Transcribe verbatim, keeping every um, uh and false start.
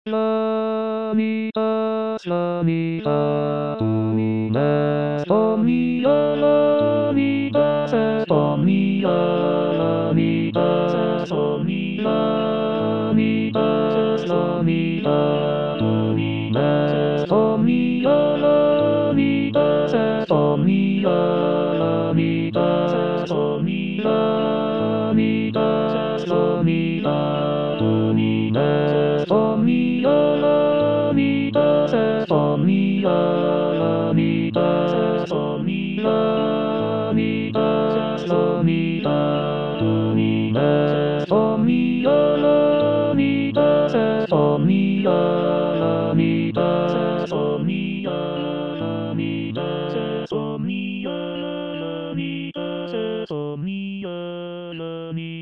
La mi fa la mi fa do la do mi la la mi fa sa do mi la la mi fa do mi la mi fa la mi fa do mi la do mi la la mi fa sa do mi la la mi fa do mi la mi fa do mi fa do mi la do mi la la mi fa sa do mi la la mi fa do mi la mi fa do mi fa do mi la do mi la la mi fa sa do mi la la mi fa do mi la la mi fa do mi la la mi fa do mi la la mi